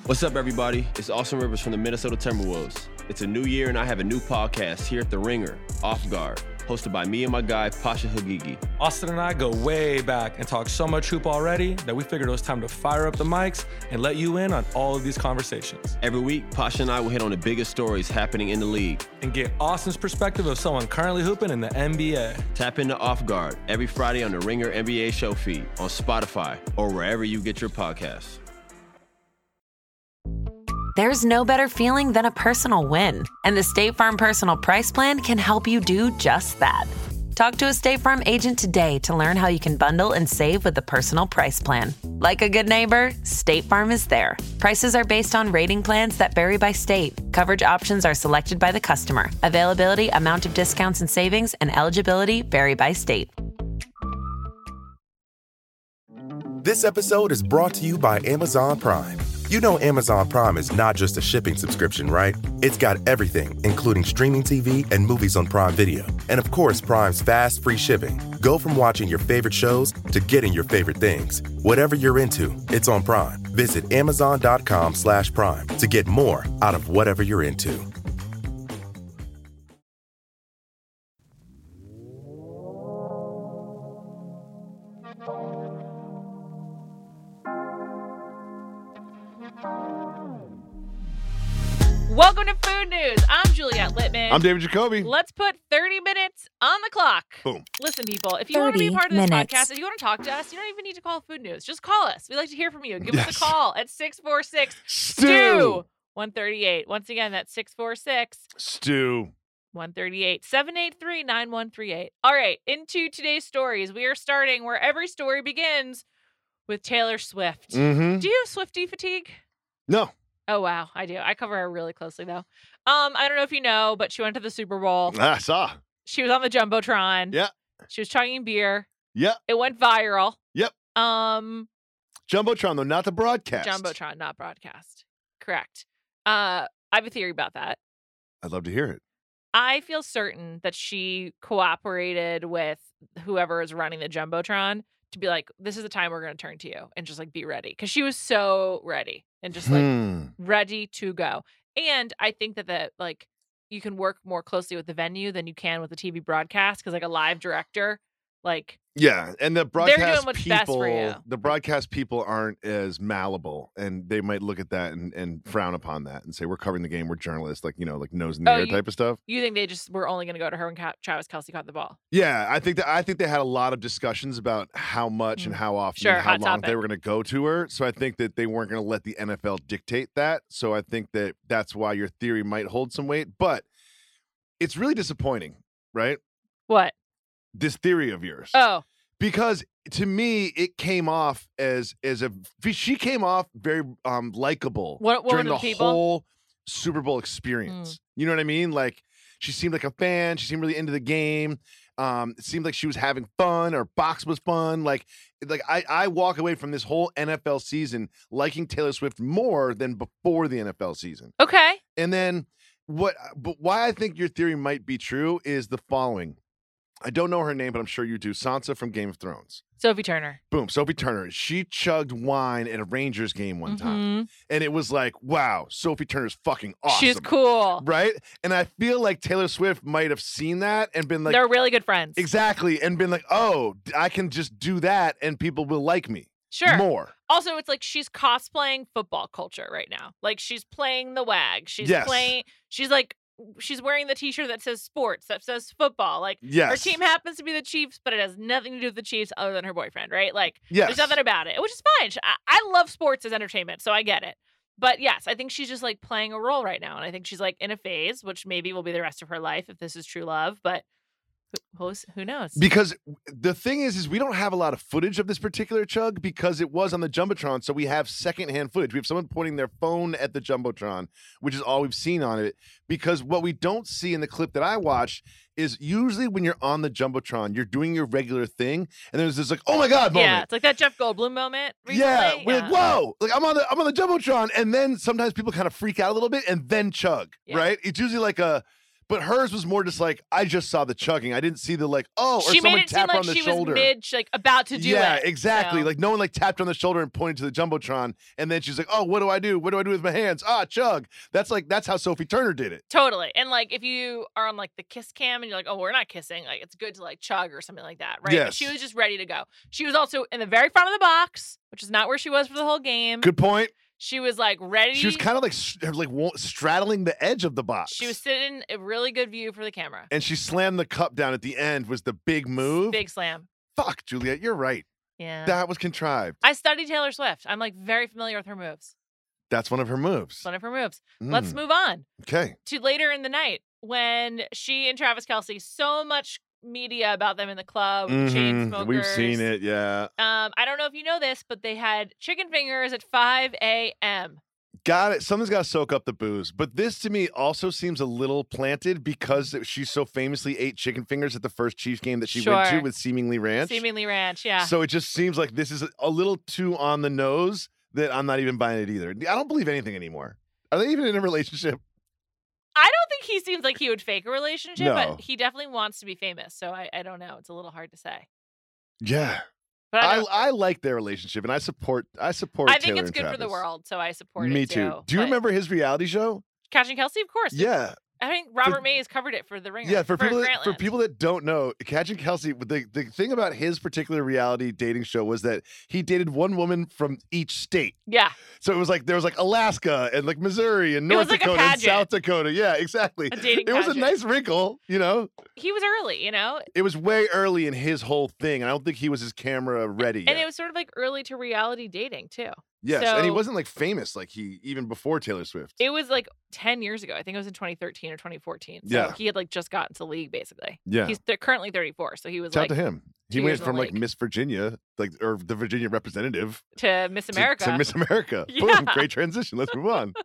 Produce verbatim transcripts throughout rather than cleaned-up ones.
What's up, everybody? It's Austin Rivers from the Minnesota Timberwolves. It's a new year, and I have a new podcast here at The Ringer, Off Guard, hosted by me and my guy, Pasha Hagigi. Austin and I go way back and talk so much hoop already that we figured it was time to fire up the mics and let you in on all of these conversations. Every week, Pasha and I will hit on the biggest stories happening in the league. And get Austin's perspective of someone currently hooping in the N B A. Tap into Off Guard every Friday on the Ringer N B A show feed, on Spotify, or wherever you get your podcasts. There's no better feeling than a personal win, and the State Farm Personal Price Plan can help you do just that. Talk to a State Farm agent today to learn how you can bundle and save with the Personal Price Plan. Like a good neighbor, State Farm is there. Prices are based on rating plans that vary by state. Coverage options are selected by the customer. Availability, amount of discounts and savings, and eligibility vary by state. This episode is brought to you by Amazon Prime. You know Amazon Prime is not just a shipping subscription, right? It's got everything, including streaming T V and movies on Prime Video. And of course, Prime's fast, free shipping. Go from watching your favorite shows to getting your favorite things. Whatever you're into, it's on Prime. Visit amazon.com slash prime to get more out of whatever you're into. Welcome to Food News. I'm Juliette Littman. I'm David Jacoby. Let's put thirty minutes on the clock. Boom. Listen, people, if you want to be a part of this minutes. podcast, if you want to talk to us, you don't even need to call Food News. Just call us. We like to hear from you. Give Yes. us a call at six four six, S T Stu. U one thirty-eight. Once again, that's six four six, Stu. one thirty-eight, seven eight three, nine one three eight. All right, into today's stories. We are starting where every story begins with Taylor Swift. Mm-hmm. Do you have Swiftie fatigue? No. Oh, wow. I do. I cover her really closely, though. Um, I don't know if you know, but she went to the Super Bowl. I saw. She was on the Jumbotron. Yeah. She was chugging beer. Yeah. It went viral. Yep. Um, Jumbotron, though, not the broadcast. Jumbotron, not broadcast. Correct. Uh, I have a theory about that. I'd love to hear it. I feel certain that she cooperated with whoever is running the Jumbotron to be like, this is the time we're going to turn to you and just like be ready. Because she was so ready and just like Hmm. ready to go. And I think that that like you can work more closely with the venue than you can with the T V broadcast because like a live director, like Yeah, and the doing broadcast what's people, best for you. the broadcast people aren't as malleable, and they might look at that and, and frown upon that and say, "We're covering the game. We're journalists, like you know, like nose in the Oh, air you- type of stuff." you think they just were only going to go to her when Ca- Travis Kelce caught the ball. Yeah, I think that I think they had a lot of discussions about how much and how often Sure, and how hot long they topic. were going to go to her. So I think that they weren't going to let the N F L dictate that. So I think that that's why your theory might hold some weight. But it's really disappointing, right? What? This theory of yours, Oh, because to me it came off as as a she came off very um likable What- what during were the the people? whole Super Bowl experience. You know what I mean? Like she seemed like a fan. She seemed really into the game. Um, it seemed like she was having fun. Her box was fun. Like, like I, I walk away from this whole N F L season liking Taylor Swift more than before the N F L season. okay. And then what? But why I think your theory might be true is the following. I don't know her name, but I'm sure you do. Sansa from Game of Thrones. Sophie Turner. Boom. Sophie Turner. She chugged wine at a Rangers game one time. Mhm. And it was like, wow, Sophie Turner's fucking awesome. She's cool. Right? And I feel like Taylor Swift might have seen that and been like, They're really good friends. exactly. And been like, oh, I can just do that and people will like me Sure. more. Also, it's like she's cosplaying football culture right now. Like she's playing the wag. She's Yes. playing. She's like she's wearing the T-shirt that says sports, that says football. Like Yes. her team happens to be the Chiefs, but it has nothing to do with the Chiefs other than her boyfriend, right? Like Yes. there's nothing about it, which is fine. I, I love sports as entertainment, so I get it. But yes, I think she's just like playing a role right now, and I think she's like in a phase, which maybe will be the rest of her life if this is true love. But who, who's- who knows? Because the thing is, is we don't have a lot of footage of this particular chug because it was on the Jumbotron. So we have secondhand footage. We have someone pointing their phone at the Jumbotron, which is all we've seen on it. Because what we don't see in the clip that I watched is usually when you're on the Jumbotron, you're doing your regular thing. And there's this like, oh my God moment. Yeah, it's like that Jeff Goldblum moment. Recently. Yeah, we're like, whoa, like I'm on the I'm on the Jumbotron. And then sometimes people kind of freak out a little bit and then chug, Yeah. right? It's usually like a But hers was more just like, I just saw the chugging. I didn't see the like, oh, or She someone made it seem tap her like on the she shoulder. was mid, like about to do yeah, it. exactly. So- Like no one like tapped on the shoulder and pointed to the Jumbotron. And then she's like, oh, what do I do? What do I do with my hands? Ah, chug. That's like, that's how Sophie Turner did it. Totally. And like if you are on like the kiss cam and you're like, oh, we're not kissing, like it's good to like chug or something like that, right? Yes. But she was just ready to go. She was also in the very front of the box, which is not where she was for the whole game. Good point. She was like ready. She was kind of like like straddling the edge of the box. She was sitting a really good view for the camera. and she slammed the cup down at the end. Was the big move? Big slam. Fuck, Juliet, you're right. Yeah. That was contrived. I studied Taylor Swift. I'm like very familiar with her moves. That's one of her moves. It's one of her moves. Let's Mm, move on Okay. to later in the night when she and Travis Kelce, so much media about them in the club, with the chain Mhm. smokers. We've seen it. Yeah. Um, I don't know if you know this, but they had chicken fingers at five a.m. Got it. Something's got to soak up the booze. But this to me also seems a little planted because she so famously ate chicken fingers at the first Chiefs game that she went to Sure. with Seemingly Ranch. Seemingly Ranch, yeah. So it just seems like this is a little too on the nose that I'm not even buying it either. I don't believe anything anymore. Are they even in a relationship? I don't think he seems like he would fake a relationship, No. but he definitely wants to be famous. So I, I don't know. It's a little hard to say. Yeah. But I, I, don't- I like their relationship and I support I support I think Taylor it's and good for the Travis. world, so I support Me it too. too. Do you But remember his reality show? Catching Kelsey? Of course. Yeah. I think Robert Mays covered it for The Ringer. Yeah, for people that, for Grantland. people that don't know, Catching Kelsey, the, the thing about his particular reality dating show was that he dated one woman from each state. Yeah, So it was like there was like Alaska and like Missouri and It was North like a Dakota and pageant. South Dakota. Yeah, exactly. A dating it was a pageant. nice wrinkle, you know. he was early, you know? It was way early in his whole thing. and I don't think he was his camera ready yet. And it was sort of like early to reality dating, too. yes, and he so- wasn't like famous like he even before Taylor Swift. It was like ten years ago. I think it was in twenty thirteen or twenty fourteen. So Yeah. he had like just gotten to the league, basically. yeah. He's th- currently thirty-four. So he was Shout like out to him. He two went years in the from like league. Miss Virginia, like or the Virginia representative to Miss to- America. to, Miss America. Yeah. Boom, great transition. Let's move on.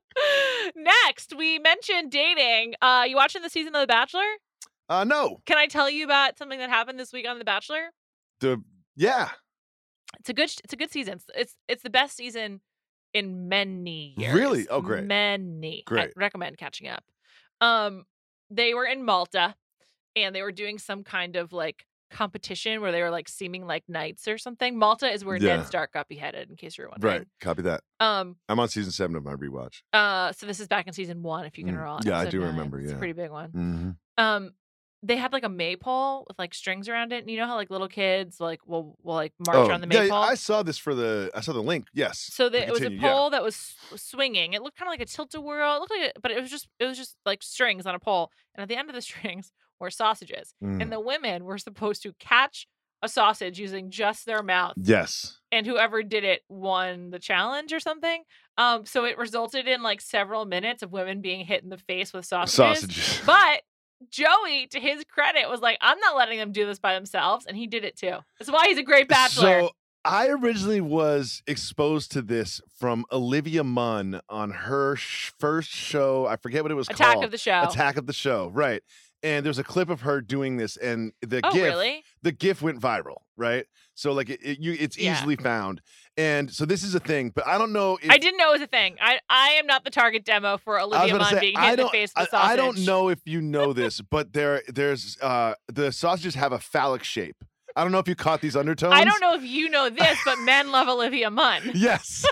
Next, we mentioned dating. Uh, you watching the season of The Bachelor? Uh no. Can I tell you about something that happened this week on The Bachelor? The yeah. It's a good. It's a good season. It's it's, it's the best season in many years. Really? Oh, great. Many. Great. I recommend catching up. Um, they were in Malta, and they were doing some kind of like competition where they were like seeming like knights or something. Malta is where Yeah. Ned Stark got beheaded. In case you're wondering. Right. Copy that. Um. I'm on season seven of my rewatch. Uh. So this is back in season one. If you can Mm. recall. Yeah, I episode do nine. remember, It's a yeah. pretty big one. Mm-hmm. Um. They had like a maypole with like strings around it, and you know how like little kids like will will like march on the Oh, yeah, maypole. I saw this for the. I saw the link. Yes. So the, it was a Continue, yeah. pole that was s- swinging. It looked kind of like a tilt-a-whirl. It looked like, a, but it was just it was just like strings on a pole, and at the end of the strings were sausages, Mm. and the women were supposed to catch a sausage using just their mouth, Yes. and whoever did it won the challenge or something. Um, so it resulted in like several minutes of women being hit in the face with sausages. Sausages. But Joey, to his credit, was like, "I'm not letting them do this by themselves," and he did it too. That's why he's a great bachelor. So I originally was exposed to this from Olivia Munn on her sh- first show. I forget what it was Attack called. of the show. Attack of the Show. Right. And there's a clip of her doing this, and the Oh, gif, really? the gif went viral. Right. So like it, it you, it's Yeah. easily found. And so this is a thing, but I don't know. If, I didn't know it was a thing. I I am not the target demo for I was Olivia gonna Munn say, being I hit in the don't- face with I, sausage. I don't know if you know this, but there, there's uh, the sausages have a phallic shape. I don't know if you caught these undertones. I don't know if you know this, but men love Olivia Munn. Yes.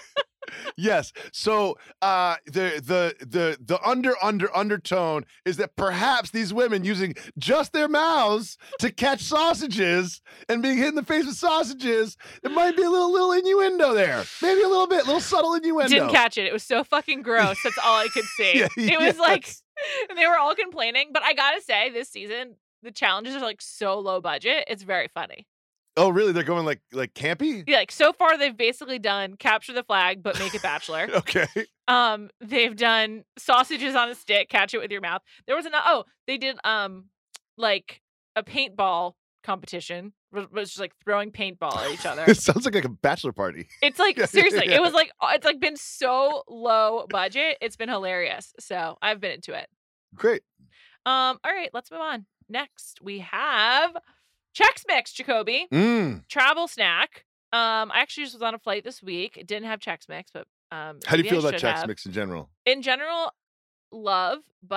Yes. So uh the the the the under under undertone is that perhaps these women using just their mouths to catch sausages and being hit in the face with sausages, it might be a little little innuendo there. Maybe a little bit, little subtle innuendo. Didn't catch it. It was so fucking gross. That's all I could see. Yeah, it was like yes. they were all complaining, but I gotta say, this season the challenges are like so low budget. It's very funny. Oh, really? They're going like like campy? Yeah, like so far they've basically done capture the flag, but make it bachelor. Okay. Um, they've done sausages on a stick, catch it with your mouth. There was an oh, they did um like a paintball competition, which was just like throwing paintball at each other. It sounds like, like a bachelor party. It's like Yeah, seriously, yeah. it was like it's like been so low budget. It's been hilarious. So I've been into it. Great. Um, all right, let's move on. Next we have Chex Mix, Jacoby. Mm. Travel snack. Um, I actually just was on a flight this week. It didn't have Chex Mix, but um How do you maybe feel I about should Chex have. Mix in general? In general, love, but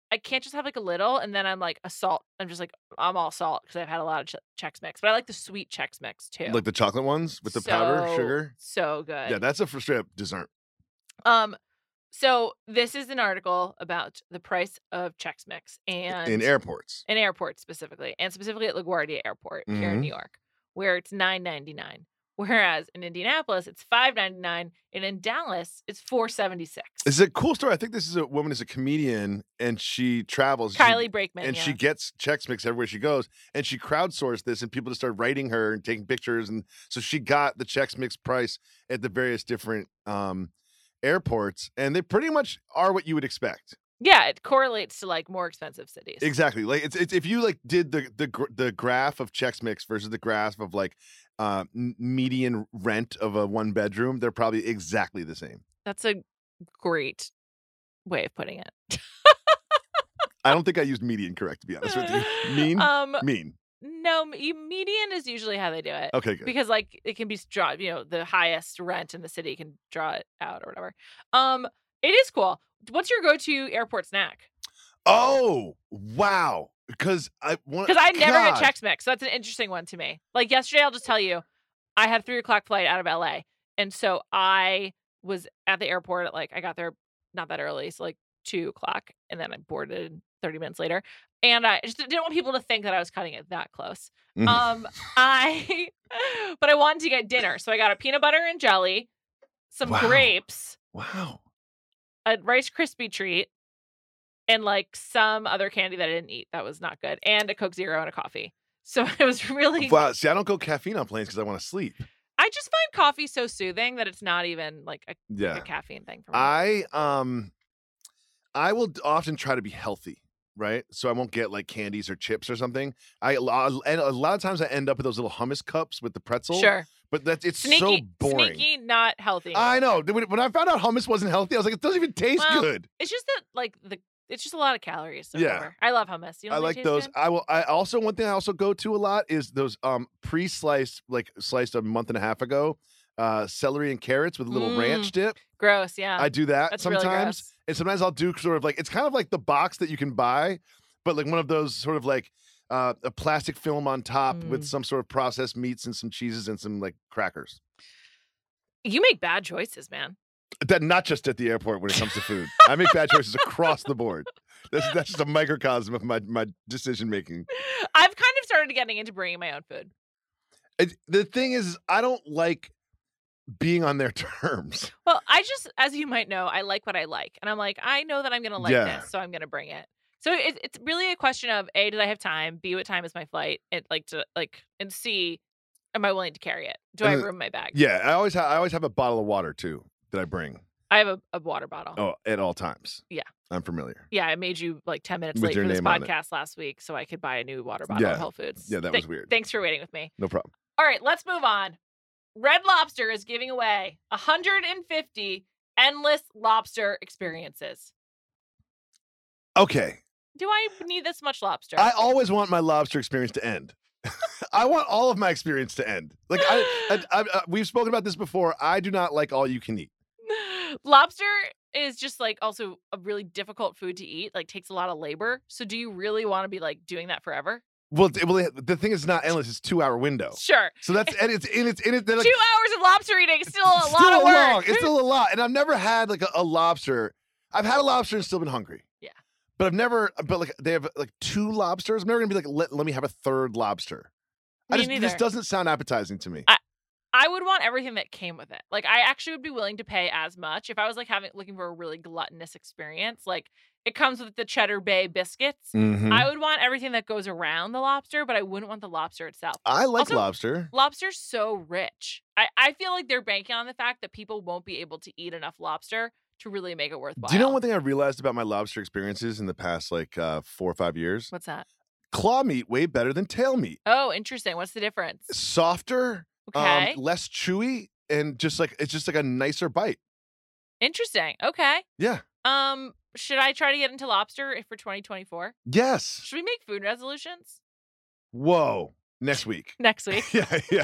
I can't just have like a little and then I'm like a salt. I'm just like I'm all salt because I've had a lot of ch- Chex Mix, but I like the sweet Chex Mix too. Like the chocolate ones with the powder So- sugar. So good. Yeah, that's a for straight up dessert. Um, so this is an article about the price of Chex Mix and In airports. in airports specifically, and specifically at LaGuardia Airport here in Mhm. New York, where it's nine ninety-nine. Whereas in Indianapolis, it's five ninety-nine, and in Dallas, it's four seventy-six. This is a cool story. I think this is a woman is a comedian and she travels. she- Kylie Brakeman, and yeah. she gets Chex Mix everywhere she goes. And she crowdsourced this and people just started writing her and taking pictures. And so she got the Chex Mix price at the various different um, airports. And they pretty much are what you would expect. yeah, it correlates to like more expensive cities. Exactly. Like it's, it's if you like did the the gr- the graph of Chex Mix versus the graph of like uh, m- median rent of a one bedroom, they're probably exactly the same. That's a great way of putting it. I don't think I used median correct, to be honest with you. Mean? Um, mean. no, me- median is usually how they do it. Okay, good. Because like it can be draw, you know, the highest rent in the city can draw it out or whatever. Um, it is cool. What's your go-to airport snack? Oh, wow. Because I want Because I never God. get Chex Mix. So that's an interesting one to me. Like yesterday, I'll just tell you, I had a three o'clock flight out of L A. And so I was at the airport at like, I got there not that early. So like two o'clock. And then I boarded thirty minutes later. And I just didn't want people to think that I was cutting it that close. Mhm. Um, I, but I wanted to get dinner. So I got a peanut butter and jelly, some Wow. grapes, Wow. a Rice Krispie treat, and like some other candy that I didn't eat that was not good, and a Coke Zero and a coffee. So it was really. Wow. See, I don't go caffeine on planes because I want to sleep. I just find coffee so soothing that it's not even like a, Yeah. like a caffeine thing for me. I um I will d- often try to be healthy, right? So I won't get like candies or chips or something. I lo- and a lot of times I end up with those little hummus cups with the pretzel. sure. But that's it's Sneaky, so boring. sneaky, not healthy. I know. When when I found out hummus wasn't healthy, I was like, it doesn't even taste Well, good. it's just that like the it's just a lot of calories. So Yeah. whatever. I love hummus. You don't I think like it tastes those. good? I will. I also one thing I also go to a lot is those um pre-sliced, like sliced a month and a half ago, uh celery and carrots with a little Mm. ranch dip. Gross. Yeah. I do that That's really sometimes, gross. and sometimes I'll do sort of like it's kind of like the box that you can buy, but like one of those sort of like uh, a plastic film on top with Mm. some sort of processed meats and some cheeses and some like crackers. You make bad choices, man. That not just at the airport when it comes to food. I make bad choices across the board. That's that's just a microcosm of my my decision making. I've kind of started getting into bringing my own food. It, the thing is, I don't like being on their terms. Well, I just, as you might know, I like what I like. And I'm like, I know that I'm going to like Yeah. this, so I'm going to bring it. So it, it's really a question of A, did I have time? B, what time is my flight? And like to like, and C, am I willing to carry it? Do I And have the- room in my bag? Yeah, I always ha- I always have a bottle of water too that I bring. I have a, a water bottle. Oh, at all times. Yeah. I'm familiar. Yeah, I made you like ten minutes With late your for this name on it. podcast last week so I could buy a new water bottle Yeah. at Whole Foods. Yeah, that Th- was weird. Thanks for waiting with me. No problem. All right, let's move on. Red Lobster is giving away one hundred fifty endless lobster experiences. Okay. Do I need this much lobster? I always want my lobster experience to end. I want all of my experience to end. Like I, I, I, I we've spoken about this before. I do not like all you can eat. Lobster is just like also a really difficult food to eat, like takes a lot of labor. So do you really want to be like doing that forever? Well, it- well, the thing is not endless. It's two hour window. Sure. So that's and it's in it's in it. Like, Two hours of lobster eating is still a it's lot still of work. long. It's still a lot. And I've never had like a, a lobster. I've had a lobster and still been hungry. Yeah. But I've never. But like they have like two lobsters. I'm never gonna be like let, let me have a third lobster. I Me just neither. this doesn't sound appetizing to me. I- I would want everything that came with it. Like I actually would be willing to pay as much if I was like having looking for a really gluttonous experience. Like it comes with the Cheddar Bay biscuits. Mhm. I would want everything that goes around the lobster, but I wouldn't want the lobster itself. I like Also, lobster. Lobster's so rich. I, I feel like they're banking on the fact that people won't be able to eat enough lobster to really make it worthwhile. Do you know one thing I realized about my lobster experiences in the past like uh, four or five years? What's that? Claw meat way better than tail meat. Oh, interesting. What's the difference? Softer, Okay. um, less chewy, and just like it's just like a nicer bite. Interesting. Okay. Yeah. Um, should I try to get into lobster for twenty twenty-four? Yes. Should we make food resolutions? Whoa. Next week. Next week. Yeah, yeah.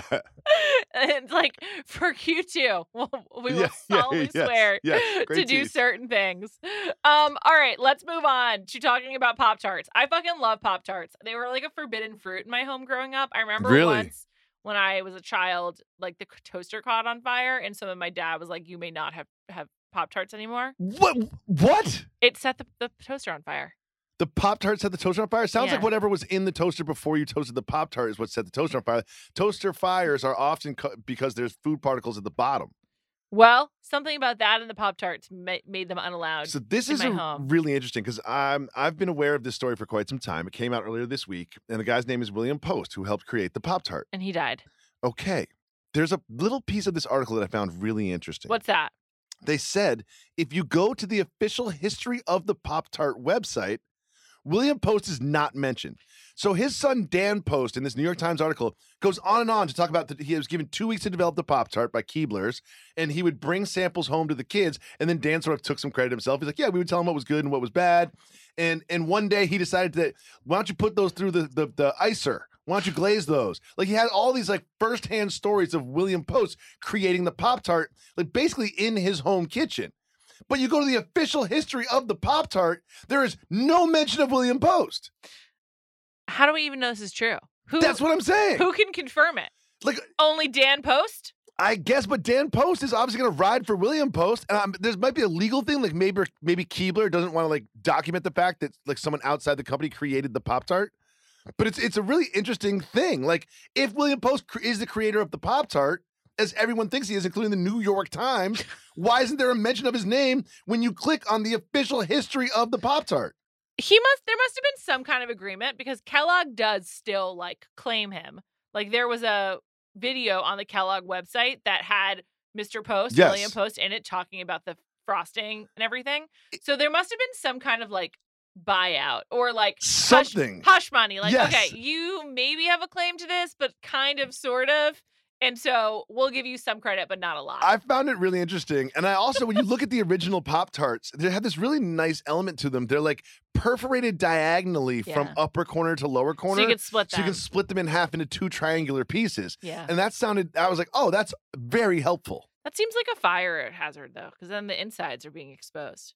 And like for Q two, we'll, we will Yeah, yeah, solemnly yes, swear yes. to Great do tease. certain things. Um, all right, let's move on to talking about Pop-Tarts. I fucking love Pop-Tarts. They were like a forbidden fruit in my home growing up. I remember Really? once when I was a child, like the toaster caught on fire, and so then my dad was like, "You may not have have Pop-Tarts anymore." What? What? It set the, the toaster on fire. The Pop-Tart set the toaster on fire? Sounds Yeah. like whatever was in the toaster before you toasted the Pop-Tart is what set the toaster on fire. Toaster fires are often co- because there's food particles at the bottom. Well, something about that and the Pop-Tarts ma- made them unallowed. So this in is my a home. really interesting because I'm I've been aware of this story for quite some time. It came out earlier this week, and the guy's name is William Post, who helped create the Pop-Tart. And he died. Okay. There's a little piece of this article that I found really interesting. What's that? They said if you go to the official history of the Pop-Tart website, William Post is not mentioned. So his son, Dan Post, in this New York Times article, goes on and on to talk about that he was given two weeks to develop the Pop-Tart by Keebler's, and he would bring samples home to the kids, and then Dan sort of took some credit himself. He's like, yeah, we would tell him what was good and what was bad. And and one day he decided that, why don't you put those through the, the, the icer? Why don't you glaze those? Like, he had all these, like, firsthand stories of William Post creating the Pop-Tart, like, basically in his home kitchen. But you go to the official history of the Pop-Tart, there is no mention of William Post. How do we even know this is true? Who, That's what I'm saying. Who can confirm it? Like, Only Dan Post? I guess, but Dan Post is obviously going to ride for William Post, and um, there might be a legal thing, like maybe maybe Keebler doesn't want to like document the fact that like someone outside the company created the Pop-Tart. But it's it's a really interesting thing. Like, if William Post cr- is the creator of the Pop-Tart, as everyone thinks he is, including the New York Times, why isn't there a mention of his name when you click on the official history of the Pop-Tart? He must there must have been some kind of agreement because Kellogg does still like claim him. Like there was a video on the Kellogg website that had Mister Post, Yes. William Post in it talking about the frosting and everything. So there must have been some kind of like buyout or like hush- Something. hush, money. Like, Yes. okay, you maybe have a claim to this, but kind of sort of. And so we'll give you some credit, but not a lot. I found it really interesting. And I also, when you look at the original Pop-Tarts, they have this really nice element to them. They're like perforated diagonally from Yeah. upper corner to lower corner. so you could split So them. you can split them in half into two triangular pieces. yeah. And that sounded, I was like, oh, that's very helpful. That seems like a fire hazard though, because then the insides are being exposed.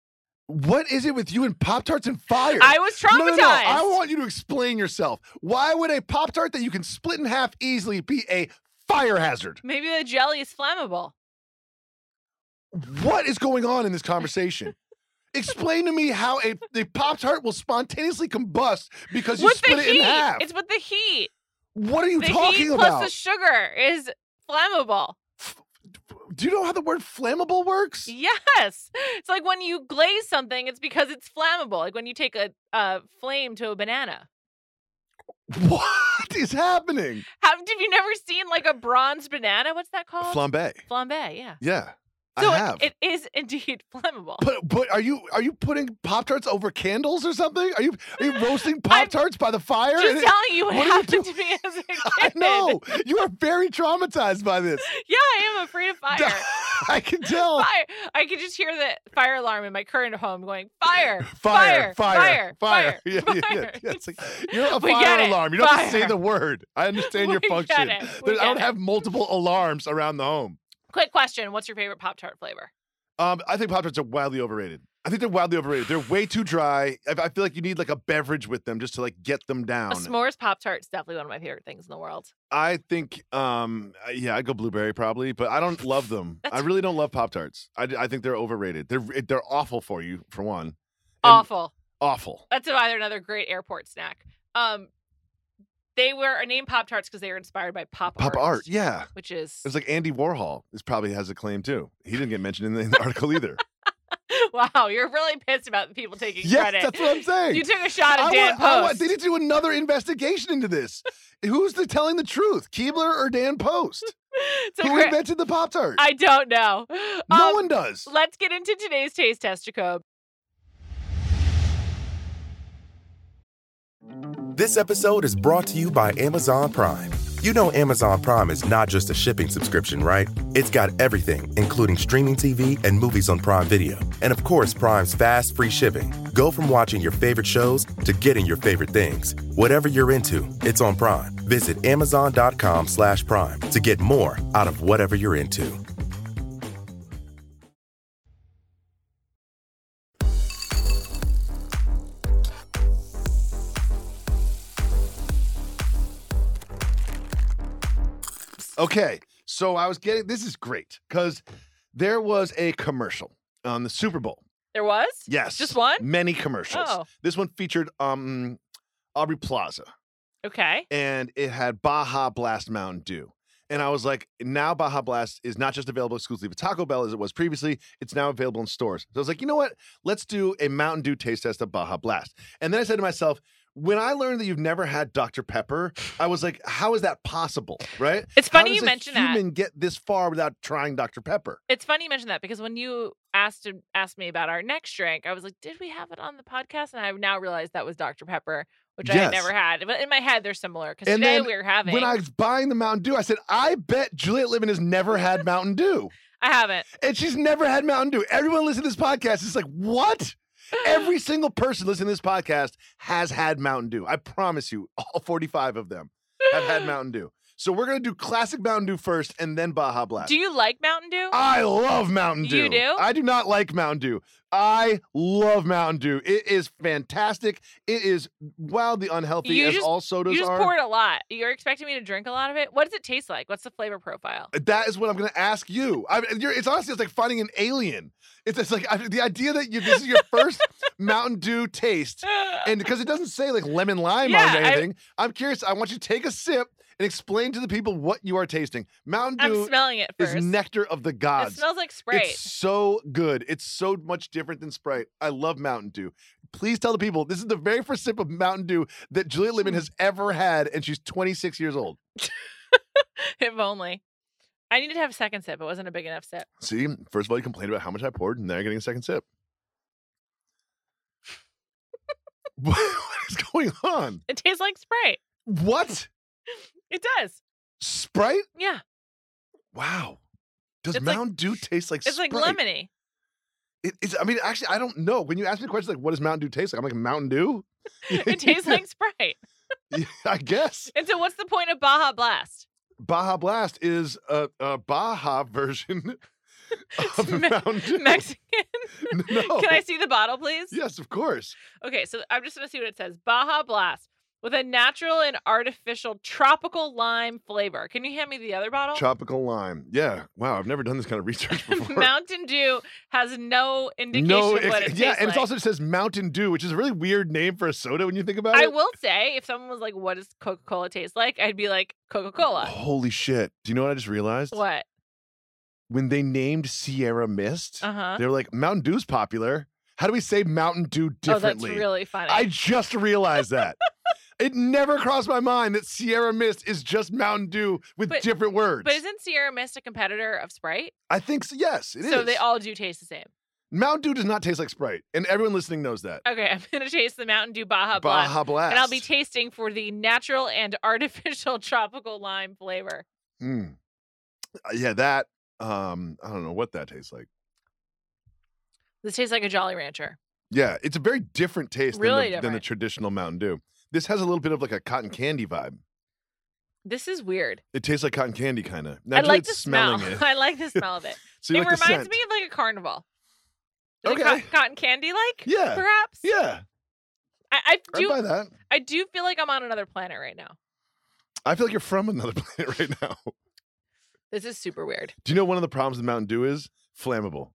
What is it with you and Pop-Tarts and fire? I was traumatized. No, no, no. I want you to explain yourself. Why would a Pop-Tart that you can split in half easily be a fire hazard? Maybe the jelly is flammable. What is going on in this conversation? Explain to me how a, a Pop-Tart will spontaneously combust because you With split the it heat. in half. It's with the heat. What are you the talking heat about? plus the sugar is flammable. Do you know how the word flammable works? Yes. It's like when you glaze something, it's because it's flammable. Like when you take a, a flame to a banana. What is happening? Have, have you never seen like a bronze banana? What's that called? Flambe. Flambe, yeah. Yeah, So I it- have. it is indeed flammable. But but are you are you putting Pop-Tarts over candles or something? Are you are you roasting Pop-Tarts by the fire? Just And it- telling you what, what are you happened doing? to me as a kid. I know you are very traumatized by this. Yeah, I am afraid of fire. I can tell. Fire! I could just hear the fire alarm in my current home going, fire, Fire, fire, fire, fire, fire. Yeah, yeah, yeah, fire. yeah. It's like you're a We get fire it. alarm. You don't have to say Fire. the word. I understand your We get function. it. We There- I don't get it. have multiple alarms around the home. Quick question: what's your favorite Pop-Tart flavor? Um, I think Pop-Tarts are wildly overrated. I think they're wildly overrated. They're way too dry. I, I feel like you need like a beverage with them just to like get them A down. s'mores Pop-Tart is definitely one of my favorite things in the world. I think, um, yeah, I go blueberry probably, but I don't love them. I That's- really don't love Pop-Tarts. I, I think they're overrated. They're they're awful for you, for one. And Awful. Awful. That's either another great airport snack. Um, they were named Pop-Tarts because they were inspired by pop, Pop art, yeah. which is It's like Andy Warhol. This probably has a claim too. He didn't get mentioned in the, in the article either. wow. You're really pissed about the people taking Yes, credit. that's what I'm saying. You took a shot at I Dan want, I want, Post. they need to do another investigation into this. Who's the telling the truth, Keebler or Dan Post? It's a Who great- invented the Pop-Tart? I don't know. No Um, one does. Let's get into today's taste test, Jacob. This episode is brought to you by Amazon Prime. You know Amazon Prime is not just a shipping subscription, right? It's got everything, including streaming T V and movies on Prime Video. And of course, Prime's fast, free shipping. Go from watching your favorite shows to getting your favorite things. Whatever you're into, it's on Prime. Visit amazon.com slash prime to get more out of whatever you're into. Okay, so I was getting, this is great because there was a commercial on the Super Bowl. There was? Yes. Just one? Many commercials. Oh. This one featured um Aubrey Plaza, Okay. and it had Baja Blast Mountain Dew. And I was like, now Baja Blast is not just available exclusively at Taco Bell as it was previously, it's now available in stores. So I was like, you know what? Let's do a Mountain Dew taste test of Baja Blast. And then I said to myself, when I learned that you've never had Doctor Pepper, I was like, how is that possible, right? It's funny How you does a mention that. human get this far without trying Doctor Pepper? It's funny you mention that because when you asked asked me about our next drink, I was like, did we have it on the podcast? And I've now realized that was Doctor Pepper, which I had Yes. never had. But in my head, they're similar because And today then we were having. When I was buying the Mountain Dew, I said, I bet Juliet Livin has never had Mountain Dew. I haven't. And she's never had Mountain Dew. Everyone listening to this podcast is like, what? Every single person listening to this podcast has had Mountain Dew. I promise you, all forty-five of them have had Mountain Dew. So we're going to do classic Mountain Dew first and then Baja Blast. Do you like Mountain Dew? I love Mountain Dew. You do? I do not like Mountain Dew. I love Mountain Dew. It is fantastic. It is wildly unhealthy, You as just- all sodas you just are. poured a lot. You're expecting me to drink a lot of it? What does it taste like? What's the flavor profile? That is what I'm going to ask you. I, you're, it's honestly, it's like finding an alien. It's just like I, the idea that you this is your first Mountain Dew taste, and because it doesn't say like lemon lime Yeah, on I- anything, I'm curious. I want you to take a sip and explain to the people what you are tasting. Mountain I'm Dew smelling it is first. nectar of the It gods. smells like Sprite. It's so good. It's so much different than Sprite. I love Mountain Dew. Please tell the people this is the very first sip of Mountain Dew that Juliet Livin has ever had, and she's twenty-six years old. If only. I needed to have a second sip. It wasn't a big enough sip. See, first of all, you complained about how much I poured, and now you're getting a second sip. What is going on? It tastes like Sprite. What? It does. Sprite? Yeah. Wow. Does It's like- Mountain Dew taste like It's Sprite? like lemony. It, it's, I mean, actually, I don't know. When you ask me questions like, what does Mountain Dew taste like? I'm like, Mountain Dew? It tastes like Sprite. Yeah, I guess. And so what's the point of Baja Blast? Baja Blast is a, a Baja version of Me- Mountain Dew. Mexican? No. Can I see the bottle, please? Yes, of course. Okay, so I'm just going to see what it says. Baja Blast with a natural and artificial tropical lime flavor. Can you hand me the other bottle? Tropical lime. Yeah. Wow, I've never done this kind of research before. Mountain Dew has no indication no, of what ex- it yeah, tastes and like. it also says Mountain Dew, which is a really weird name for a soda when you think about I it. will say, if someone was like, what does Coca-Cola taste like? I'd be like, Coca-Cola. Holy shit. Do you know what I just realized? What? When they named Sierra Mist, Uh-huh. they were like, Mountain Dew's popular. How do we say Mountain Dew differently? Oh, that's really funny. I just realized that. It never crossed my mind that Sierra Mist is just Mountain Dew with But- different words. But isn't Sierra Mist a competitor of Sprite? I think so. Yes, it is. so they all do taste the same. Mountain Dew does not taste like Sprite, and everyone listening knows that. Okay, I'm going to taste the Mountain Dew Baja Blast. Baja Blast. And I'll be tasting for the natural and artificial tropical lime flavor. Mm. Uh, Yeah, that. Um, I don't know what that tastes like. This tastes like a Jolly Rancher. Yeah, it's a very different taste Really than, the, than the different. traditional Mountain Dew. This has a little bit of like a cotton candy vibe. This is weird. It tastes like cotton candy, kind of. Now I like Juliet's the smell. smelling it. I like the smell of it. So you it like the reminds scent. me of like a carnival. Is it Okay. cotton, cotton candy like? Yeah. Perhaps? Yeah, I, I I do buy that. I do feel like I'm on another planet right now. I feel like you're from another planet right now. This is super weird. Do you know one of the problems with Mountain Dew is flammable?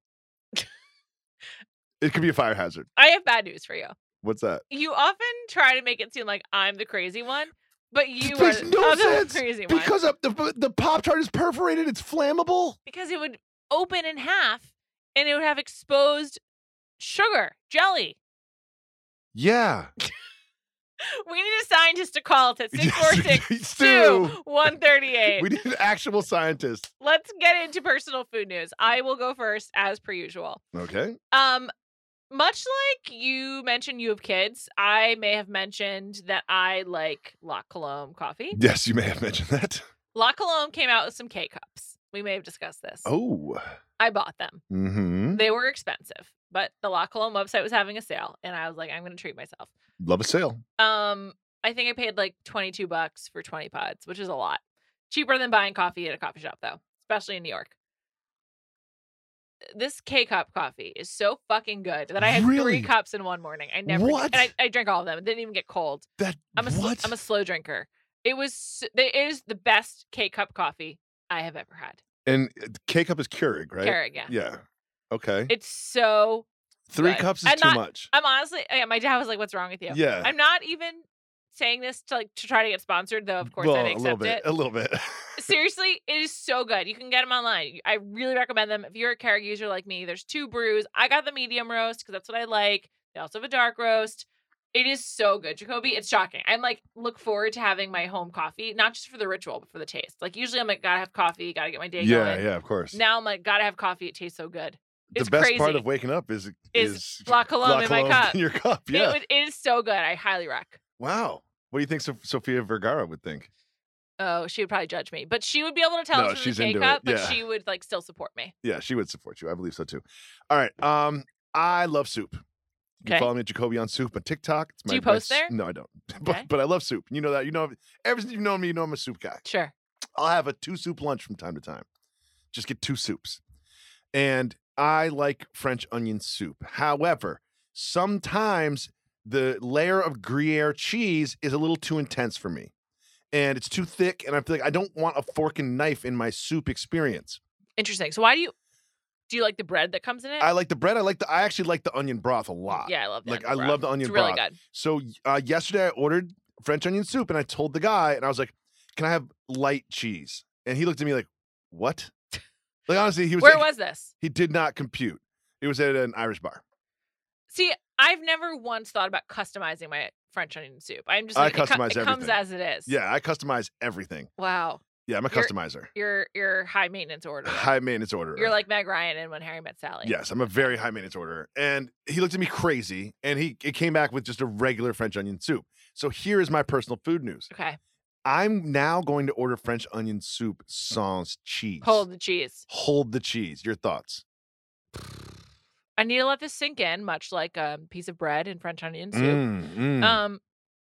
It could be a fire hazard. I have bad news for you. What's that? You often try to make it seem like I'm the crazy one, but you are Makes no are the sense crazy one. because of the the Pop Tart is perforated. It's flammable. Because it would open in half and it would have exposed sugar, jelly. Yeah. We need a scientist to call us at Yes, six four six, Stu. two, one thirty-eight. We need an actual scientist. Let's get into personal food news. I will go first as per usual. Okay. Um, much like you mentioned you have kids, I may have mentioned that I like La Colombe coffee. Yes, you may have mentioned that. La Colombe came out with some K-Cups. We may have discussed this. Oh. I bought them. Mm-hmm. They were expensive, but the La Colombe website was having a sale, and I was like, I'm going to treat myself. Love a sale. Um, I think I paid like twenty-two bucks for twenty pods, which is a lot. Cheaper than buying coffee at a coffee shop, though, especially in New York. This K-Cup coffee is so fucking good that I had Really? three cups in one morning. I never, What? and I, I drank all of them. It didn't even get cold. That I'm a, sl- what? I'm a slow drinker. It was, it is the best K-Cup coffee I have ever had. and K-Cup is Keurig, right? Keurig, yeah. Yeah. Okay. It's so Three good. cups is And too not- much. I'm honestly, yeah, my dad was like, "What's wrong with you?" Yeah. I'm not even saying this to like to try to get sponsored, though. Of course, well, I'd a little accept bit. it. A little bit. Seriously, it is so good. You can get them online. I really recommend them. If you're a Keurig user like me, there's two brews. I got the medium roast because that's what I like. They also have a dark roast. It is so good, Jacoby. It's shocking. I'm like, look forward to having my home coffee, not just for the ritual, but for the taste. Like usually, I'm like, gotta have coffee, gotta get my day yeah, going. yeah, of course. Now I'm like, gotta have coffee. It tastes so good. the It's best crazy. part of waking up is Is is La Colombe in my Colombe cup. in your cup. It Yeah. would- it is so good. I highly rec. Wow. What do you think Sof- Sofia Vergara would think? Oh, she would probably judge me, but she would be able to tell No, us from she's the into K-Cup, it. but Yeah. she would like still support me. Yeah, she would support you. I believe so too. All right. Um, I love soup. You Okay. follow me at Jacoby on Soup on TikTok. It's Do my, you post my s- there? No, I don't. But Okay. but I love soup. You know that. You know ever since you've known me, you know I'm a soup guy. Sure. I'll have a two soup lunch from time to time. Just get two soups. And I like French onion soup. However, sometimes the layer of Gruyere cheese is a little too intense for me. And it's too thick, and I feel like I don't want a fork and knife in my soup experience. Interesting. So why do you do you like the bread that comes in it? I like the bread. I like the I actually like the onion broth a lot. Yeah, I love the Like, onion I broth. love the onion It's really broth. good. So uh, yesterday I ordered French onion soup, and I told the guy, and I was like, "Can I have light cheese?" And he looked at me like, "What?" Like honestly, he was. Where like, was this? He did not compute. It was at an Irish bar. See, I've never once thought about customizing my French onion soup. I'm just I like, it, co- customize it comes everything. as it is. Yeah, I customize everything. Wow. Yeah, I'm a You're- customizer. You're you're high maintenance order. High maintenance orderer. You're like Meg Ryan in When Harry Met Sally. Yes, I'm a very high maintenance orderer. And he looked at me crazy, and he it came back with just a regular French onion soup. So here is my personal food news. Okay. I'm now going to order French onion soup sans cheese. Hold the cheese. Hold the cheese. Your thoughts? I need to let this sink in, much like a piece of bread and French onion soup. Mm, mm. Um,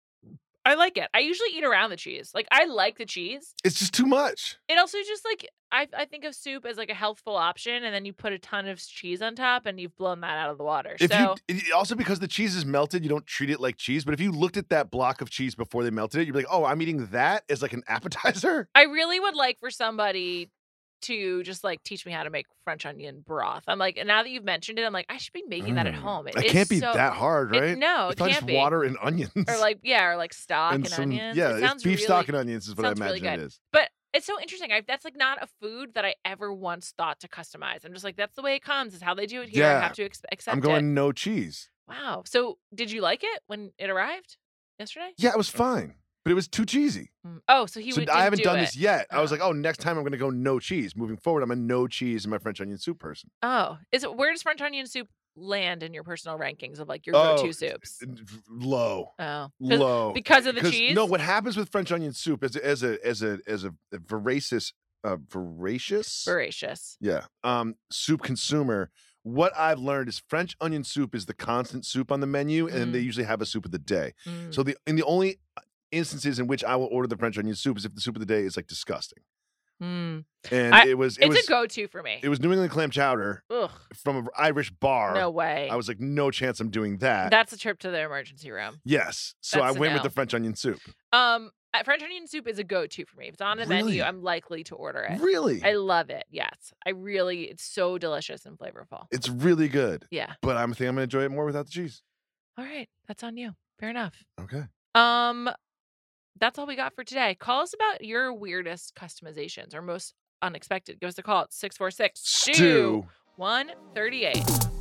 I like it. I usually eat around the cheese. Like I like the cheese. It's just too much. It also just like I I think of soup as like a healthful option, and then you put a ton of cheese on top, and you've blown that out of the water. If so you it- also because the cheese is melted, you don't treat it like cheese. But if you looked at that block of cheese before they melted it, you'd be like, "Oh, I'm eating that as like an appetizer." I really would like for somebody to just like teach me how to make French onion broth. I'm like, and now that you've mentioned it, I'm like, I should be making that at Mm. home. It It is can't be so- that hard, it- right? no, it's it probably can't just be. water and onions. Or like yeah, or like stock and, and some onions. yeah, it it's sounds beef really, stock and onions is what I sounds really imagine good. it is. But it's so interesting. I, that's like not a food that I ever once thought to customize. I'm just like, that's the way it comes. It's how they do it here. I Yeah. have to ex- accept I'm going it. no cheese. Wow. So did you like it when it arrived yesterday? Yeah, it was fine, but it was too cheesy. Mm. Oh, so he so would. I haven't do done it. this yet. I was Oh. like, oh, next time I'm going to go no cheese. Moving forward, I'm a no cheese in my French onion soup person. Oh, is it? Where does French onion soup land in your personal rankings of like your Oh, go-to soups? Low, Oh, 'Cause- low. because of the 'Cause, cheese. No, what happens with French onion soup as a, as a as a as a voracious uh voracious Voracious. yeah um soup consumer. What I've learned is French onion soup is the constant soup on the menu, and Mm. they usually have a soup of the day. Mm. So the in the only instances in which I will order the French onion soup is if the soup of the day is like disgusting. Mm. And I- it was it It's was a go-to for me. it was New England clam chowder Ugh, from an Irish bar. no way. I was like, no chance I'm doing that. That's a trip to the emergency room. yes. So That's I a went with no. the French onion soup. Um, uh, French onion soup is a go-to for me. If it's on a Really? menu, I'm likely to order it. Really? I love it. Yes, I really. It's so delicious and flavorful. It's really good. Yeah. But I'm think I'm gonna enjoy it more without the cheese. All right, that's on you. Fair enough. Okay. Um, that's all we got for today. Call us about your weirdest customizations or most unexpected. Give us a call at six four six Stew. one thirty-eight.